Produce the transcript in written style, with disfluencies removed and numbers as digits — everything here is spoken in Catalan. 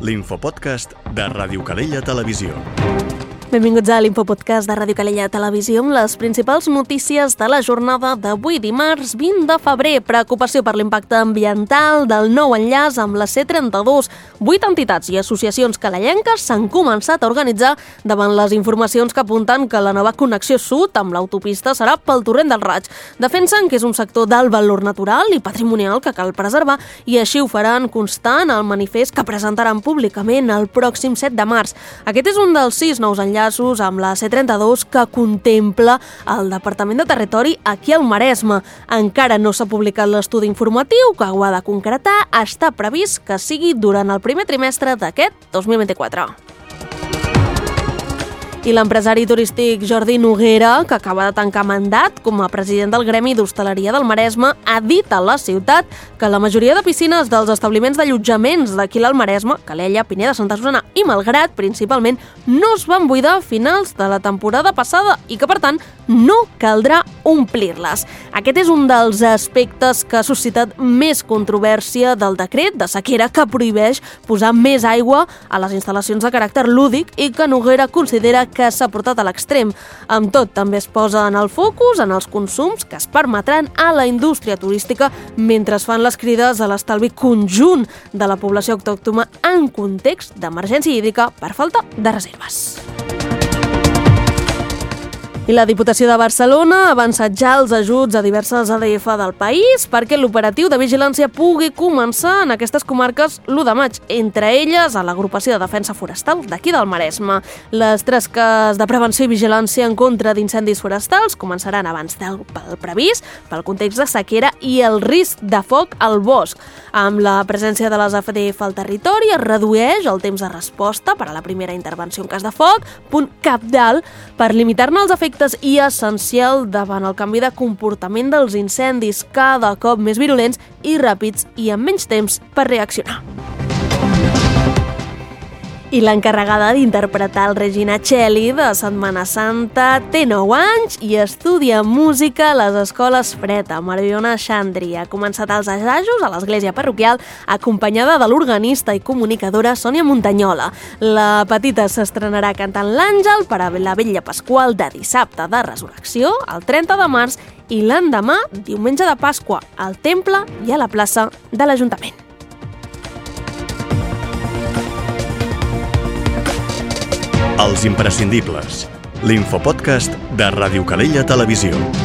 l'infopodcast de Ràdio Calella Televisió. Benvinguts a l'Infopodcast de Ràdio Calella Televisió amb les principals notícies de la jornada d'avui, dimarts 20 de febrer. Preocupació per l'impacte ambiental del nou enllaç amb la C32. 8 entitats i associacions calellenques s'han començat a organitzar davant les informacions que apunten que la nova connexió sud amb l'autopista serà pel Torrent del Raig. Defensen que és un sector d'alt valor natural i patrimonial que cal preservar i així ho faran constant el manifest que presentaran públicament el pròxim 7 de març. Aquest és un dels 6 nous enllaços amb la C32 que contempla el Departament de Territori aquí al Maresme. Encara no s'ha publicat l'estudi informatiu que ho ha de concretar. Està previst que sigui durant el primer trimestre d'aquest 2024. I l'empresari turístic Jordi Noguera, que acaba de tancar mandat com a president del Gremi d'Hostaleria del Maresme, ha dit a la ciutat que la majoria de piscines dels establiments d'allotjaments d'aquí al Maresme, Calella, Pineda, Santa Susanna i Malgrat, principalment, no es van buidar a finals de la temporada passada i que, per tant, no caldrà omplir-les. Aquest és un dels aspectes que ha suscitat més controvèrsia del decret de sequera que prohibeix posar més aigua a les instal·lacions de caràcter lúdic i que Noguera considera que s'ha portat a l'extrem. Amb tot, també es posa en el focus en els consums que es permetran a la indústria turística mentre es fan les crides a l'estalvi conjunt de la població autòctona en context d'emergència hídrica per falta de reserves. I la Diputació de Barcelona ha avançat ja els ajuts a diverses ADF del país perquè l'operatiu de vigilància pugui començar en aquestes comarques l'1 de maig, entre elles a l'Agrupació de Defensa Forestal d'aquí del Maresme. Les tasques de prevenció i vigilància en contra d'incendis forestals començaran abans del previst pel context de sequera i el risc de foc al bosc. Amb la presència de les ADF al territori es redueix el temps de resposta per a la primera intervenció en cas de foc, punt cabdal per limitar-ne els efectes i essencial davant el canvi de comportament dels incendis cada cop més virulents i ràpids i amb menys temps per reaccionar. I l'encarregada d'interpretar el Regina Celli de Setmana Santa té 9 anys i estudia música a les escoles Fred, a Mariona Xandri. Ha començat els assajos a l'església parroquial acompanyada de l'organista i comunicadora Sònia Montanyola. La petita s'estrenarà cantant l'Àngel per a la Vetlla Pasqual de dissabte de Resurrecció, el 30 de març, i l'endemà, diumenge de Pasqua, al temple i a la plaça de l'Ajuntament. Els imprescindibles, l'infopodcast de Ràdio Calella Televisió.